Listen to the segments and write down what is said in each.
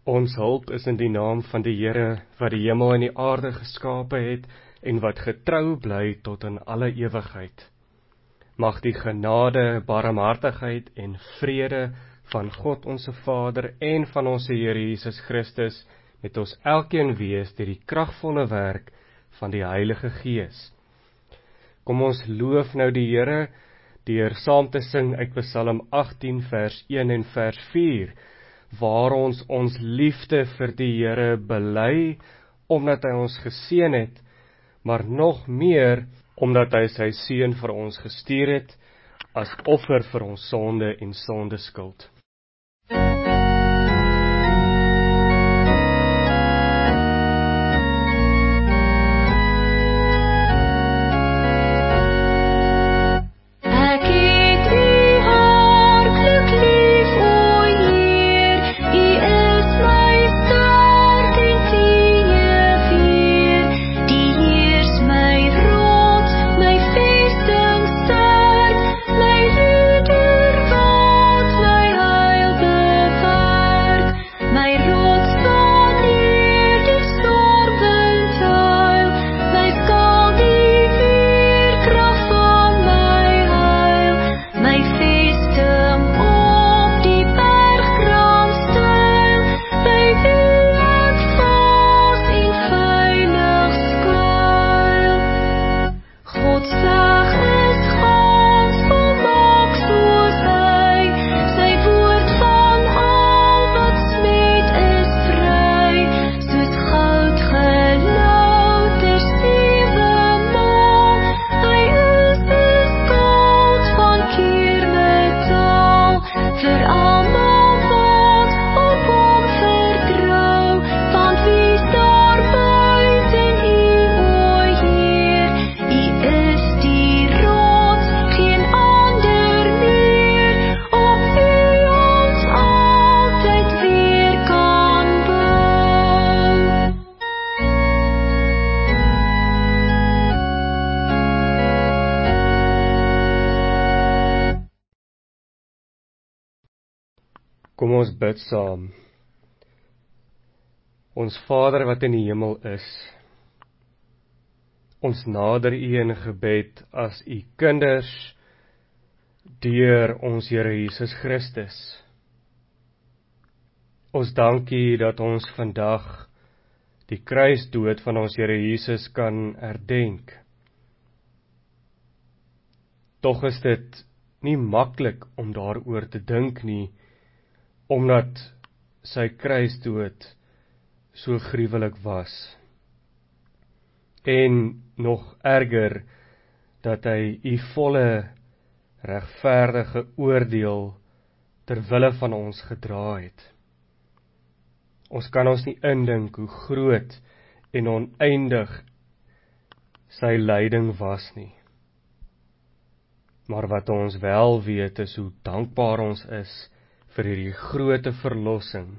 Ons hulp is in die naam van die Here, wat die hemel en die aarde geskape het, en wat getrou bly tot in alle ewigheid. Mag die genade, barmhartigheid en vrede van God onze Vader en van onze Here Jesus Christus met ons elkeen wees deur die kragvolle werk van die Heilige Gees. Kom ons loof nou die Here deur saam te sing uit Psalm 18 vers 1 en vers 4, waar ons liefde vir die Here bely, omdat hy ons geseën het, maar nog meer, omdat hy sy seun vir ons gestuur het, as offer vir ons sonde en sondeskuld. Kom ons bid saam. Ons Vader wat in die hemel is, ons nader U in gebed as U kinders deur ons Here Jesus Christus. Ons dank U dat ons vandag die kruisdood van ons Here Jesus kan herdenk. Tog is dit nie maklik om daaroor te dink nie, omdat sy kruisdood so gruwelik was. En nog erger, dat hy U volle regverdige oordeel ter wille van ons gedra het. Ons kan ons nie indink hoe groot en oneindig sy lyding was nie. Maar wat ons wel weet is hoe dankbaar ons is vir hierdie groote verlossing.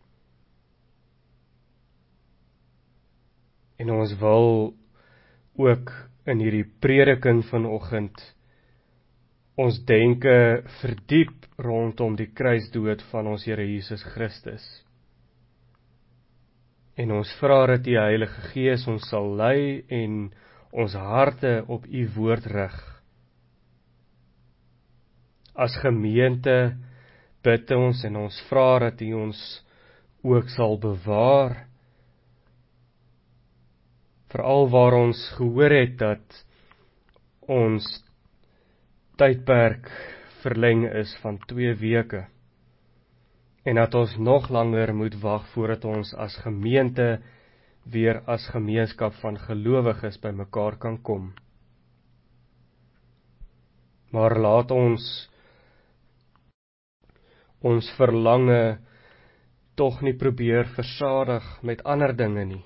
En ons wil ook in hierdie prediking vanoggend ons denke verdiep rondom die kruisdood van ons Here Jesus Christus. En ons vra dat die Heilige Gees ons sal lei en ons harte op U woord rig. As gemeente bid ons en ons vra dat U ons ook sal bewaar, veral waar ons gehoor het dat ons tydperk verleng is van 2 weke, en dat ons nog langer moet wag voordat ons as gemeente weer as gemeenskap van gelowiges by mekaar kan kom. Maar laat ons verlange tog nie probeer versadig met ander dinge nie,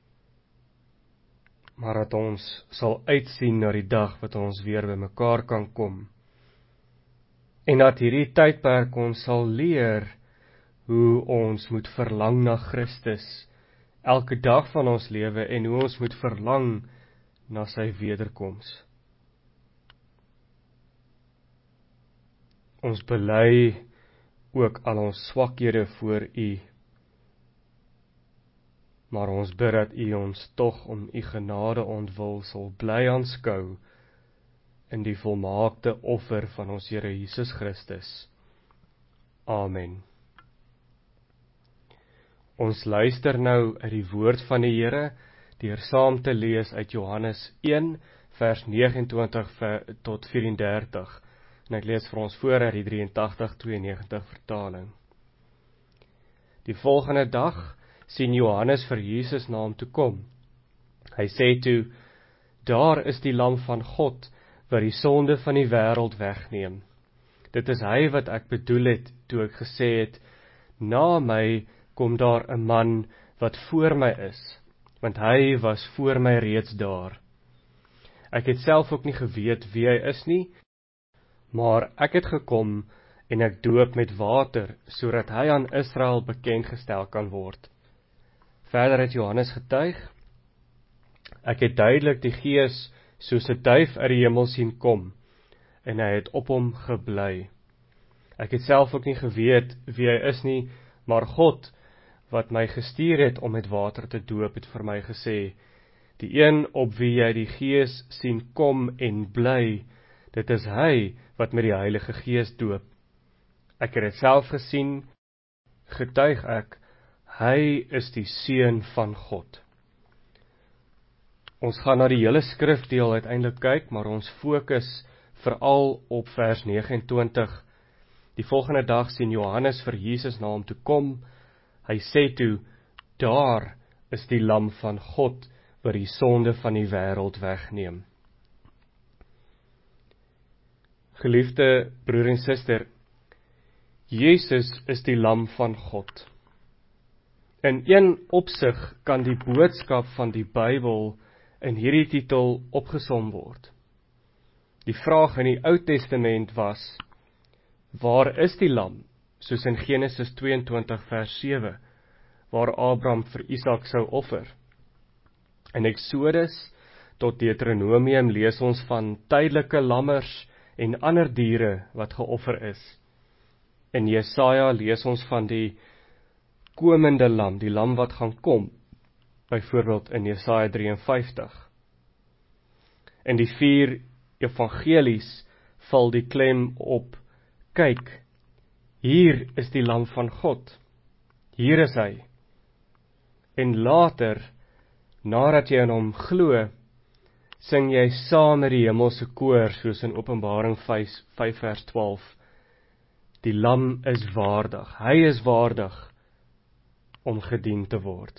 maar dat ons sal uitsien na die dag wat ons weer by mekaar kan kom. En dat hierdie tydperk ons sal leer hoe ons moet verlang na Christus elke dag van ons lewe en hoe ons moet verlang na sy wederkoms. Ons bely ook al ons swakhede voor U maar ons bid dat U ons tog om U genade ontwil sal bly aanskou in die volmaakte offer van ons Here Jesus Christus. Amen. Ons luister nou uit die woord van die Here, deur saam te lees uit Johannes 1, vers 29 tot 34. En ek lees vir ons voor uit die 83-92 vertaling. Die volgende dag sien Johannes vir Jesus na hom toe kom. Hy sê toe, daar is die lam van God, wat die sonde van die wêreld wegneem. Dit is hy wat ek bedoel het, toe ek gesê het, na my kom daar 'n man wat voor my is, want hy was voor my reeds daar. Ek het self ook nie geweet wie hy is nie, maar ek het gekom en ek doop met water, sodat hy aan Israel bekend gestel kan word. Verder het Johannes getuig, ek het duidelik die Gees soos 'n duif uit die hemel sien kom, en hy het op hom gebly. Ek het self ook nie geweet wie hy is nie, maar God, wat my gestuur het om met water te doop, het vir my gesê, die een op wie jy die Gees sien kom en bly, dit is hy wat met die Heilige Gees doop. Ek het dit self gesien, getuig ek, hy is die Seun van God. Ons gaan na die hele skrifdeel uiteindelik kyk, maar ons fokus veral op vers 29. Die volgende dag sien Johannes vir Jesus na hom toe kom. Hy sê toe, daar is die lam van God, wat die sonde van die wêreld wegneem. Geliefde broer en suster, Jesus is die lam van God. In een opsig kan die boodskap van die Bybel in hierdie titel opgesom word. Die vraag in die Ou Testament was, waar is die lam, soos in Genesis 22 vers 7, waar Abraham vir Isak sou offer. In Exodus tot Deuteronomium lees ons van tydelike lammers en ander diere wat geoffer is. In Jesaja lees ons van die komende lam, die lam wat gaan kom, byvoorbeeld in Jesaja 53. In die 4 evangelies val die klem op, kyk, hier is die lam van God, hier is hy. En later, nadat jy in hom glo, sing jy saam met die hemelse koor, soos in Openbaring 5 vers 12, die lam is waardig, hy is waardig om gedien te word.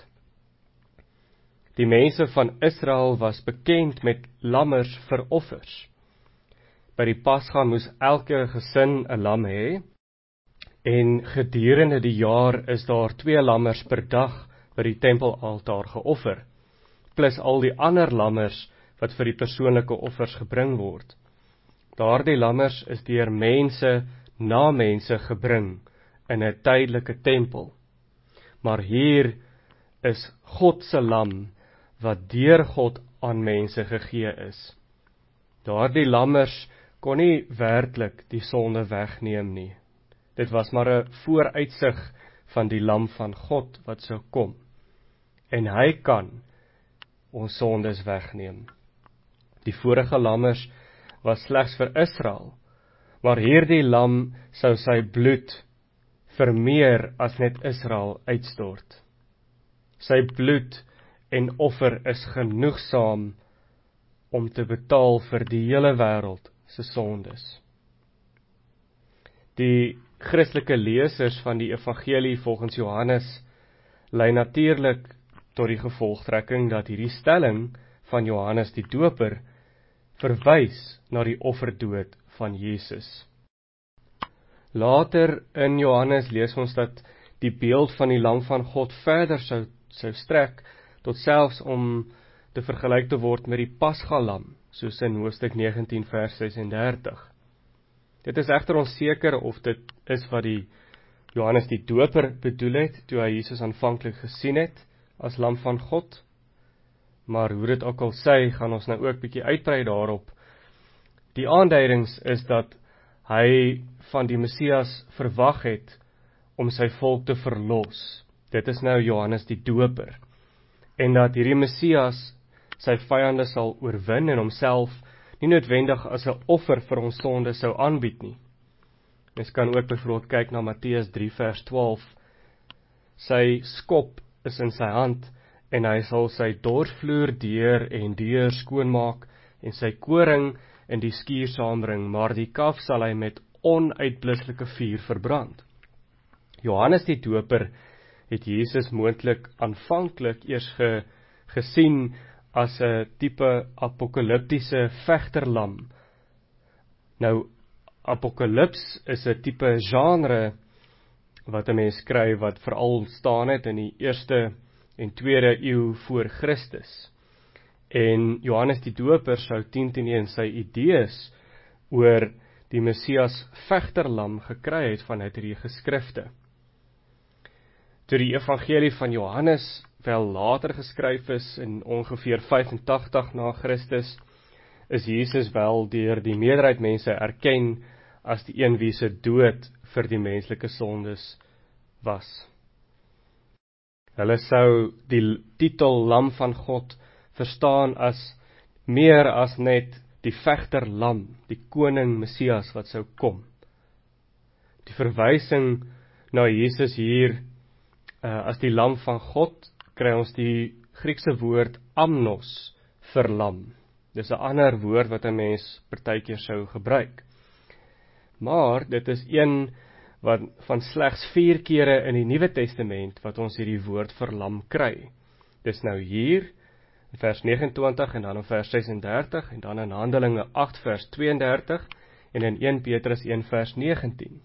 Die mense van Israel was bekend met lammers vir offers. By die Pasga moes elke gesin 'n lam hê, en gedurende die jaar is daar 2 lammers per dag by die tempelaltaar geoffer, plus al die ander lammers wat vir die persoonlike offers gebring word. Daardie lammers is deur mense na mense gebring in 'n tydelike tempel. Maar hier is God se lam wat deur God aan mense gegee is. Daardie lammers kon nie werklik die sonde wegneem nie. Dit was maar 'n vooruitsig van die lam van God wat sou kom. En hy kan ons sondes wegneem. Die vorige lammers was slegs vir Israel, maar hierdie lam sou sy bloed vir meer as net Israel uitstort. Sy bloed en offer is genoegsaam om te betaal vir die hele wêreld se sondes. Die Christelike lesers van die evangelie volgens Johannes lei natuurlik tot die gevolgtrekking dat hierdie stelling van Johannes die Doper verwys na die offerdood van Jesus. Later in Johannes lees ons dat die beeld van die lam van God verder sou strek tot selfs om te vergelyk te word met die Pasgalam, soos in hoofstuk 19 vers 36. Dit is egter onseker of dit is wat die Johannes die Doper bedoel het, toe hy Jesus aanvanklik gesien het as lam van God. Maar hoe dit ook al sê, gaan ons nou ook bietjie uitbrei daarop. Die aanduidings is dat hy van die Messias verwag het om sy volk te verlos. Dit is nou Johannes die Doper. en dat hierdie Messias sy vyande sal oorwin en homself nie noodwendig as 'n offer vir ons sonde sou aanbied nie. Mens kan ook byvoorbeeld kyk na Matteus 3 vers 12. Sy skop is in sy hand en hy sal sy dorpsvloer deur en deur skoonmaak en sy koring in die skuur saambring, maar die kaf sal hy met onuitblusselike vuur verbrand. Johannes die Doper het Jesus moontlik aanvanklik eers gesien as 'n tipe apokaliptiese vegterlam. Nou, apokalips is 'n tipe genre wat 'n mens skryf wat veral ontstaan het in die 1ste en 2de eeu voor Christus. En Johannes die Doper sou 10 sy idees oor die Messias vegterlam gekry het vanuit hierdie geskrifte. Toe die evangelie van Johannes wel later geskryf is in ongeveer 85 na Christus, is Jesus wel deur die meerderheid mense erken as die een wie se dood vir die menslike sondes was. Hulle sou die titel Lam van God verstaan as meer as net die vegterlam, die koning Messias wat sou kom. Die verwysing na Jesus hier as die lam van God, kry ons die Griekse woord amnos vir lam. Dis 'n ander woord wat 'n mens partykeer sou gebruik. Maar dit is een wat van slegs 4 kere in die Nuwe Testament wat ons hierdie woord vir lam kry. Dis nou hier in vers 29 en dan in vers 36 en dan in Handelinge 8 vers 32 en in 1 Petrus 1 vers 19.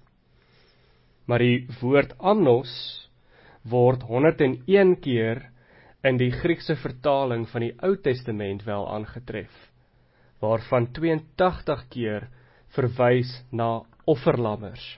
Maar die woord amnos word 101 keer in die Griekse vertaling van die Ou Testament wel aangetref, waarvan 82 keer verwys na offerlammers.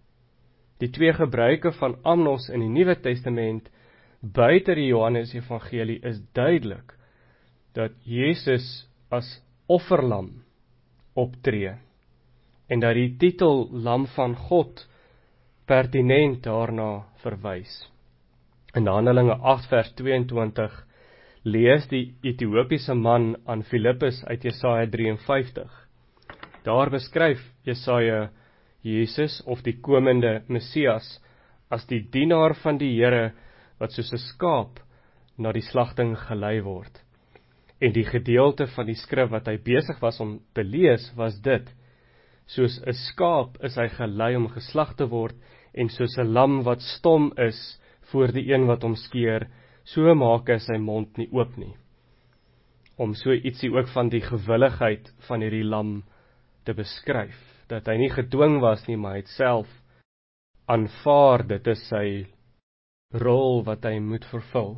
Die 2 gebruike van amnos in die Nuwe Testament buite die Johannes Evangelie is duidelik dat Jesus as offerlam optree en dat die titel Lam van God pertinent daarna verwys. In Handelinge 8 vers 22 lees die Ethiopiese man aan Filippus uit Jesaja 53. Daar beskryf Jesaja Jesus of die komende Messias as die dienaar van die Here wat soos 'n skaap na die slagting gelei word. En die gedeelte van die skrif wat hy besig was om te lees was dit: soos 'n skaap is hy gelei om geslag te word en soos 'n lam wat stom is voor die een wat hom skeer, so maak hy sy mond nie oop nie. Om so ietsie ook van die gewilligheid van hierdie lam te beskryf, dat hy nie gedwing was nie, maar hy het self aanvaar dit is sy rol wat hy moet vervul.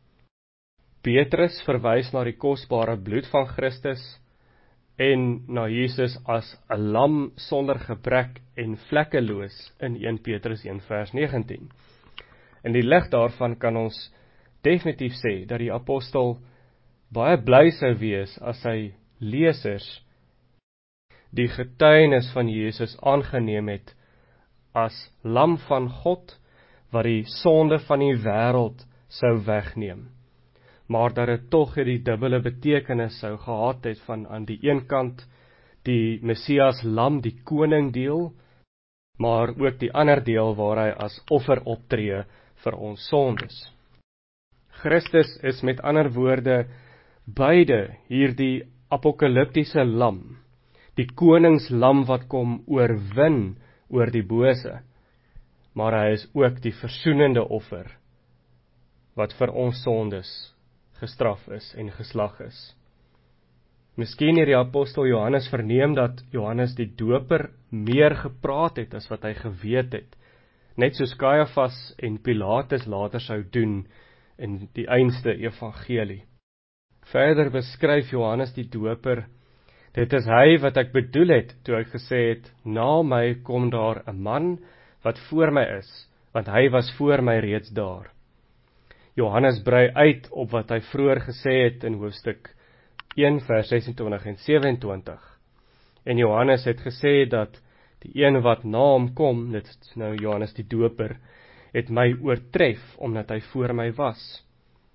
Petrus verwys na die kosbare bloed van Christus en na Jesus as 'n lam sonder gebrek en vlekkeloos in 1 Petrus 1 vers 19. In die lig daarvan kan ons definitief sê dat die apostel baie bly sou wees as sy lesers die getuienis van Jesus aangeneem het as lam van God wat die sonde van die wêreld sou wegneem. Maar dat dit tog die dubbele betekenis sou gehad het van aan die een kant die Messias lam, die koning deel, maar ook die ander deel waar hy as offer optree vir ons sondes. Christus is met ander woorde beide hierdie apokaliptiese lam, die koningslam wat kom oorwin oor die bose, maar hy is ook die versoenende offer wat vir ons sondes gestraf is en geslag is. Miskien het die apostel Johannes verneem dat Johannes die Doper meer gepraat het as wat hy geweet het, net soos Kajafas en Pilatus later sou doen in die einste evangelie. Verder beskryf Johannes die Doper: dit is hy wat ek bedoel het toe ek gesê het, na my kom daar 'n man wat voor my is, want hy was voor my reeds daar. Johannes brei uit op wat hy vroeër gesê het in hoofstuk 1 vers 26 en 27. En Johannes het gesê dat die een wat na hom kom, dit is nou Johannes die Doper, het my oortref omdat hy voor my was.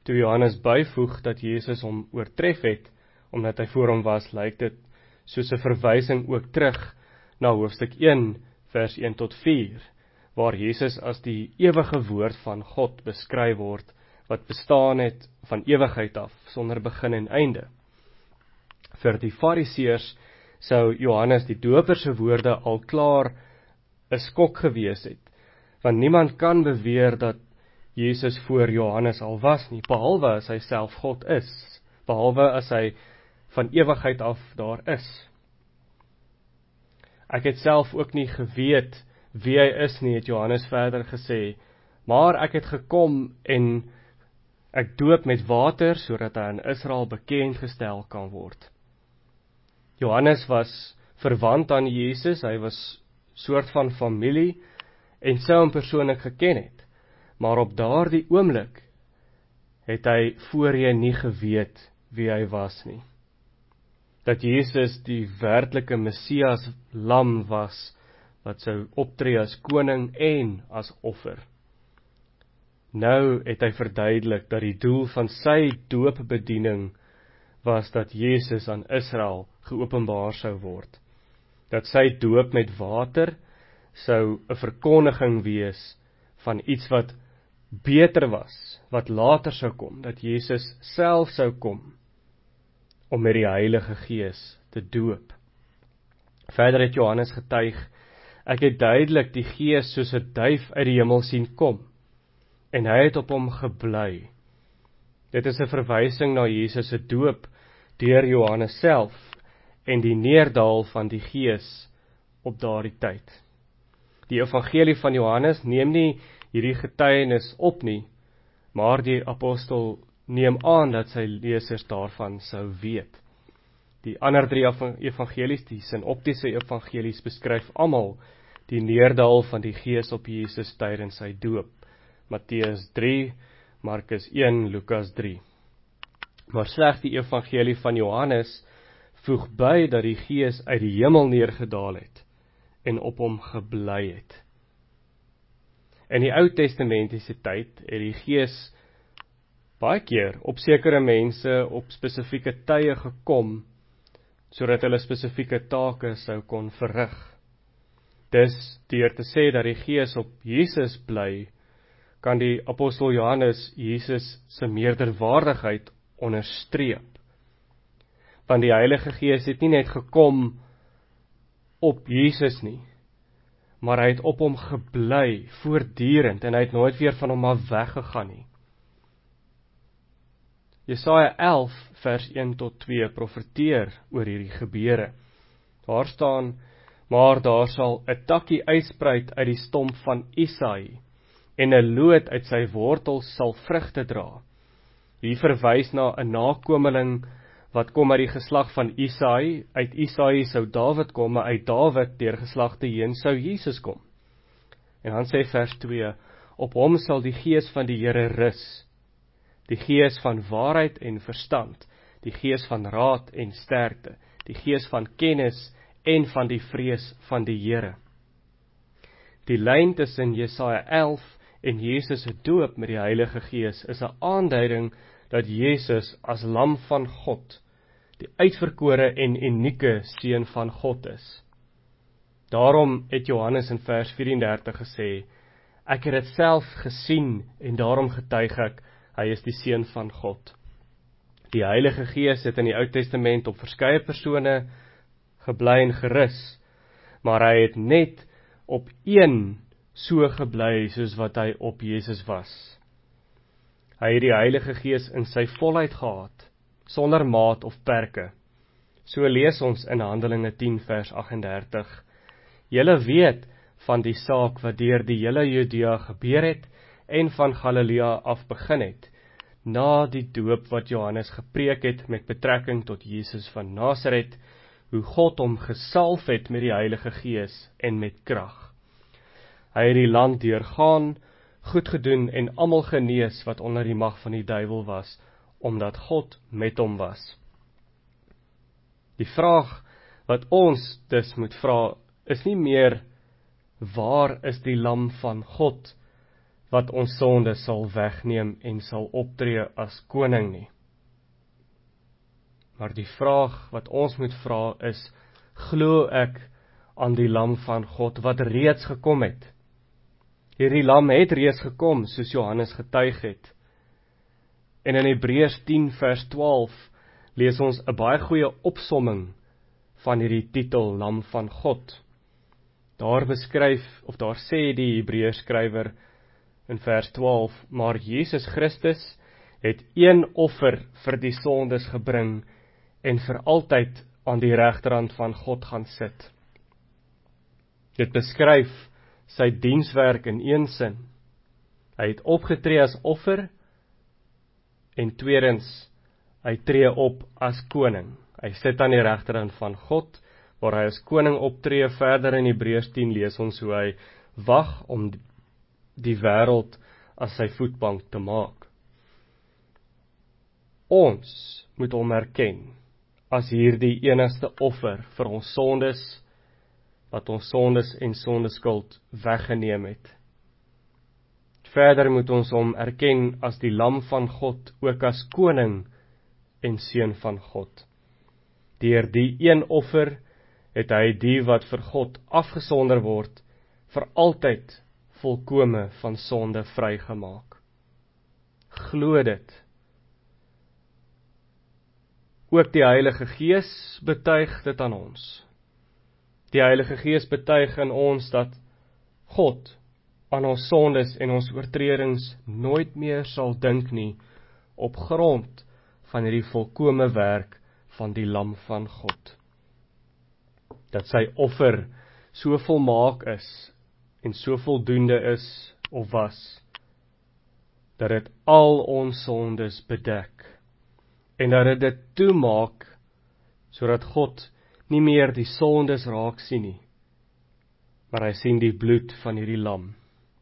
Toe Johannes byvoeg dat Jesus hom oortref het, omdat hy voor hom was, lyk dit soos 'n verwysing ook terug na hoofstuk 1, vers 1 tot 4, waar Jesus as die ewige woord van God beskryf word, wat bestaan het van ewigheid af, sonder begin en einde. Vir die Fariseërs sou Johannes die Doper se woorde al klaar 'n skok gewees het, want niemand kan beweer dat Jesus voor Johannes al was nie, behalwe as hy self God is, behalwe as hy van ewigheid af daar is. Ek het self ook nie geweet wie hy is nie, het Johannes verder gesê, maar ek het gekom en ek doop met water, sodat hy aan Israel bekend gestel kan word. Johannes was verwant aan Jesus, hy was soort van familie, en sou hom persoonlik geken het, maar op daardie oomblik het hy voorheen nie geweet wie hy was nie. Dat Jesus die werklike Messias lam was, wat sou optree as koning en as offer. Nou het hy verduidelik dat die doel van sy doopbediening was dat Jesus aan Israel geopenbaar sou word. Dat sy doop met water sou 'n verkondiging wees van iets wat beter was, wat later sou kom, dat Jesus self sou kom om met die Heilige Gees te doop. Verder het Johannes getuig, ek het duidelik die Gees soos 'n duif uit die hemel sien kom, en hy het op hom gebly. Dit is 'n verwysing na Jesus se doop deur Johannes self en die neerdal van die Gees op daardie tyd. Die evangelie van Johannes neem nie hierdie getuienis op nie, maar die apostel neem aan dat sy lesers daarvan sou weet. Die ander 3 evangelies, die sinoptiese evangelies, beskryf almal die neerdal van die Gees op Jesus tydens sy doop. Matteus 3, Markus 1, Lukas 3. Maar slegs die evangelie van Johannes voeg by dat die Gees uit die hemel neergedaal het en op hom gebly het. In die Ou Testamentiese tyd het die Gees baie keer op sekere mense op spesifieke tye gekom, sodat hulle spesifieke take sou kon verrig. Dis deur te sê dat die Gees op Jesus bly, kan die apostel Johannes Jesus se meerderwaardigheid onderstreep. Want die Heilige Gees het nie net gekom op Jesus nie, maar hy het op hom gebly, voortdurend, en hy het nooit weer van hom af weggegaan nie. Jesaja 11 vers 1 tot 2 profeteer oor hierdie gebeure. Daar staan, maar daar sal 'n takkie uitspruit uit die stomp van Isaï, en 'n loot uit sy wortels sal vrugte dra. Hier verwys na 'n nakomeling wat kom uit die geslag van Isaï. Uit Isaï sou Dawid kom, maar uit Dawid deur geslagte heen sou Jesus kom. En dan sê vers 2, op hom sal die Gees van die Here rus, die Gees van waarheid en verstand, die Gees van raad en sterkte, die Gees van kennis en van die vrees van die Here. Die lyn tussen Jesaja 11 en Jesus se doop met die Heilige Gees is 'n aanduiding dat Jesus as lam van God, die uitverkore en unieke seun van God is. Daarom het Johannes in vers 34 gesê, ek het dit self gesien en daarom getuig ek, hy is die seun van God. Die Heilige Gees het in die Ou Testament op verskeie persone gebly en gerus, maar hy het net op een so gebly soos wat hy op Jesus was. Hy het die Heilige Gees in sy volheid gehad, sonder maat of perke. So lees ons in Handelinge 10 vers 38. Julle weet van die saak wat deur die hele Judea gebeur het en van Galilea af begin het, na die doop wat Johannes gepreek het met betrekking tot Jesus van Nasaret, hoe God hom gesalf het met die Heilige Gees en met krag. Hy het die land deurgaan, goed gedoen en almal genees wat onder die mag van die duiwel was, omdat God met hom was. Die vraag wat ons dus moet vra, is nie meer, waar is die lam van God wat ons sonde sal wegneem en sal optree as koning nie. Maar die vraag wat ons moet vra is, glo ek aan die lam van God wat reeds gekom het? Hierdie lam het reeds gekom, soos Johannes getuig het. En in Hebreërs 10 vers 12 lees ons 'n baie goeie opsomming van hierdie titel, Lam van God. Daar sê die Hebreërs skrywer in vers 12, maar Jesus Christus het een offer vir die sondes gebring en vir altyd aan die regterhand van God gaan sit. Dit beskryf sy dienswerk in een sin. Hy het opgetree as offer en tweedens, hy tree op as koning. Hy sit aan die regterhand van God, waar hy as koning optree. Verder in Hebreërs 10 lees ons hoe hy wag om die wêreld as sy voetbank te maak. Ons moet hom erken as hierdie enigste offer vir ons sondes, wat ons sondes en sondeskuld weggeneem het. Verder moet ons hom erken as die lam van God, ook as koning en seun van God. Deur die een offer het hy die wat vir God afgesonder word, vir altyd volkome van sonde vrygemaak. Glo dit. Ook die Heilige Gees betuig dit aan ons. Die Heilige Gees betuig in ons dat God aan ons sondes en ons oortredings nooit meer sal dink nie, op grond van hierdie volkome werk van die lam van God. Dat sy offer so volmaak is en so voldoende is of was, dat dit al ons sondes bedek en dat dit toemaak sodat God nie meer die sondes raak sien nie, maar hy sien die bloed van hierdie lam.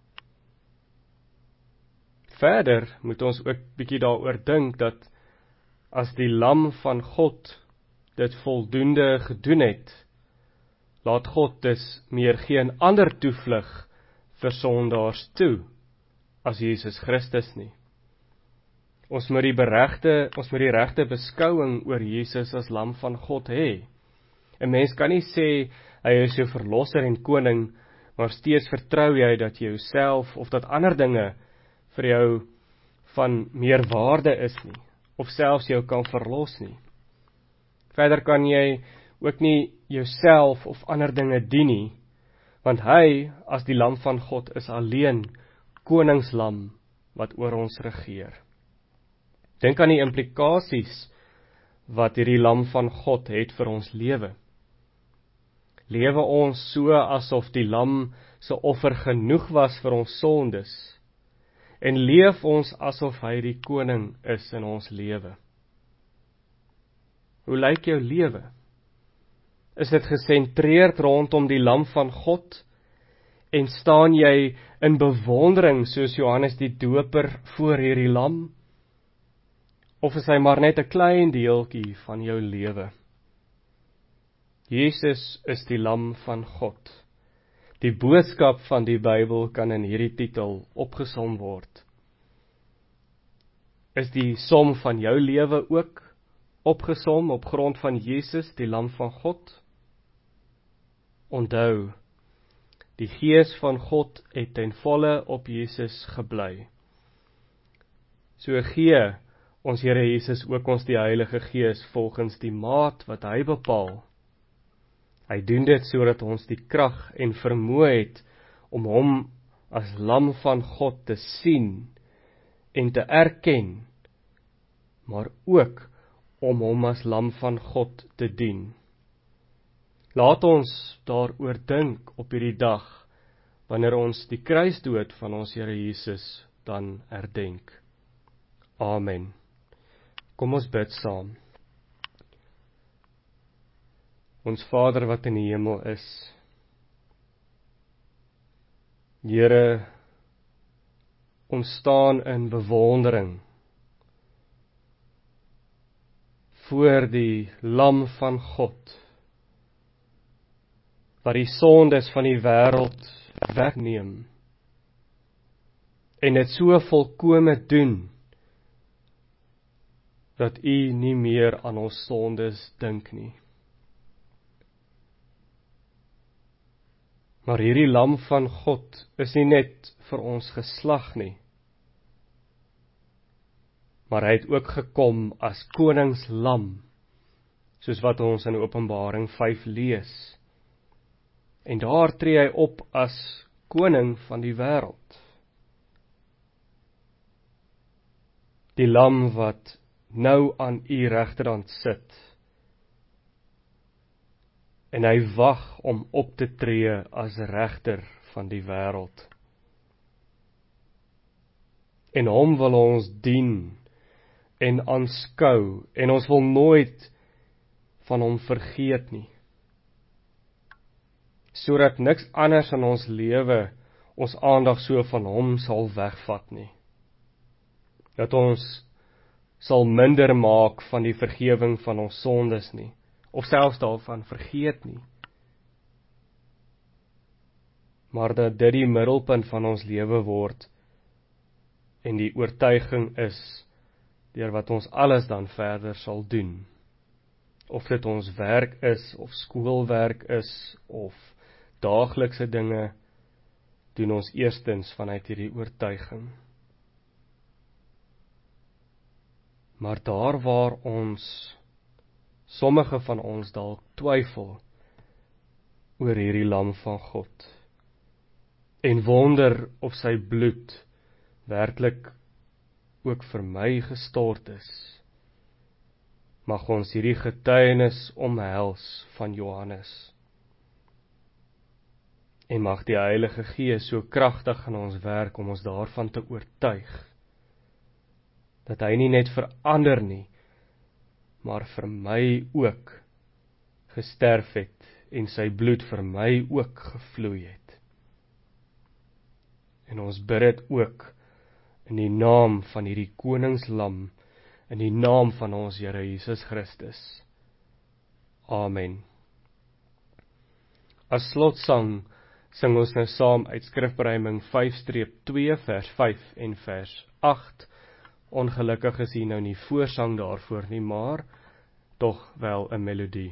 Verder moet ons ook bietjie daaroor dink dat as die lam van God dit voldoende gedoen het, laat God dus meer geen ander toevlug vir sondaars toe as Jesus Christus nie. Ons moet die regte beskouing oor Jesus as lam van God hê. 'n Mens kan nie sê hy is jou verlosser en koning, maar steeds vertrou jy dat jy jouself of dat ander dinge vir jou van meer waarde is nie, of selfs jou kan verlos nie. Verder kan jy ook nie jouself of ander dinge dien nie, want hy, as die lam van God, is alleen koningslam wat oor ons regeer. Dink aan die implikasies wat hierdie lam van God het vir ons lewe. Lewe ons so asof die lam se offer genoeg was vir ons sondes, en leef ons asof hy die koning is in ons lewe? Hoe lyk jou lewe? Is dit gesentreerd rondom die lam van God, en staan jy in bewondering soos Johannes die Doper voor hierdie lam? Of is hy maar net 'n klein deeltjie van jou lewe? Jesus is die lam van God. Die boodskap van die Bybel kan in hierdie titel opgesom word. Is die som van jou lewe ook opgesom op grond van Jesus, die lam van God? Onthou, die Gees van God het ten volle op Jesus gebly. So gee ons Here Jesus ook ons die Heilige Gees volgens die maat wat hy bepaal. Hy doen dit sodat ons die krag en vermoë het om hom as lam van God te sien en te erken, maar ook om hom as lam van God te dien. Laat ons daaroor dink op hierdie dag, wanneer ons die kruisdood van ons Here Jesus dan herdenk. Amen. Kom ons bid saam. Ons Vader wat in die hemel is, Here, ons staan in bewondering voor die lam van God, wat die sondes van die wêreld wegneem. en dit so volkome doen, dat U nie meer aan ons sondes dink nie. Maar hierdie lam van God is nie net vir ons geslag nie, maar hy het ook gekom as koningslam, soos wat ons in Openbaring 5 lees. En daar tree hy op as koning van die wêreld. Die lam wat nou aan U regterhand sit, en hy wag om op te tree as regter van die wêreld. En hom wil ons dien en aanskou, en ons wil nooit van hom vergeet nie, sodat niks anders in ons lewe ons aandag so van hom sal wegvat nie, dat ons sal minder maak van die vergewing van ons sondes nie, of selfs daarvan vergeet nie, maar dat dit die middelpunt van ons lewe word, en die oortuiging is, deur wat ons alles dan verder sal doen, of dit ons werk is, of skoolwerk is, of daaglikse dinge, doen ons eerstens vanuit hierdie oortuiging. Maar daar waar sommige van ons dalk twyfel oor hierdie lam van God, en wonder of sy bloed werklik ook vir my gestort is, mag ons hierdie getuienis omhels van Johannes, en mag die Heilige Gees so kragtig in ons werk om ons daarvan te oortuig, dat hy nie net verander nie, maar vir my ook gesterf het, en sy bloed vir my ook gevloei het. En ons bid dit ook in die naam van hierdie koningslam, in die naam van ons Here Jesus Christus. Amen. As slotsang sing ons nou saam uit Skrifberuiming 5-2 vers 5 en vers 8. Ongelukkig is hier nou nie voorsang daarvoor nie, maar tog wel 'n melodie.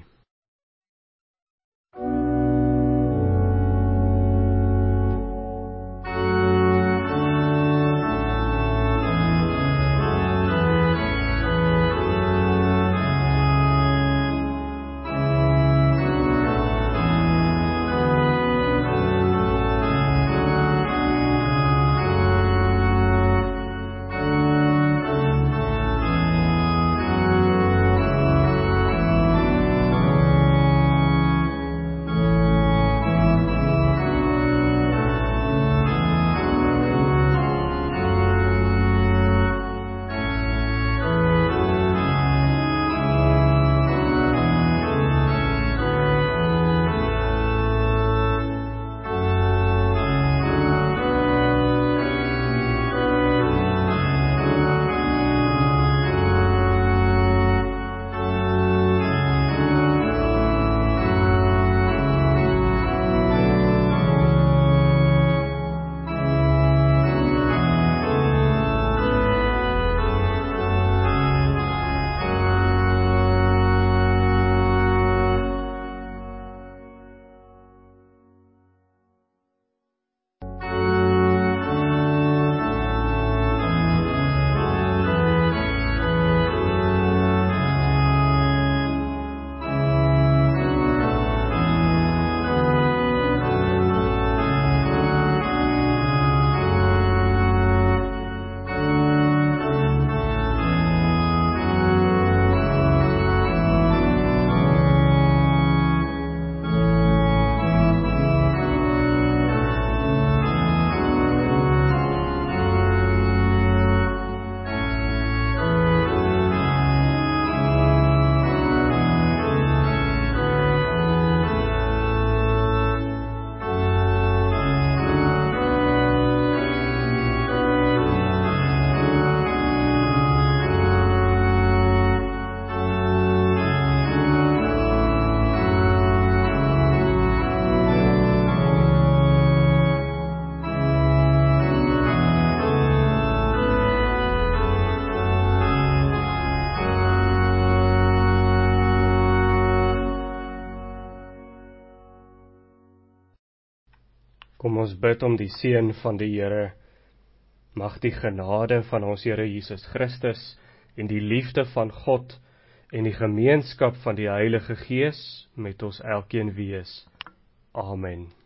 Kom ons bid om die seën van die Here. Mag die genade van ons Here Jesus Christus en die liefde van God en die gemeenskap van die Heilige Gees met ons elkeen wees. Amen.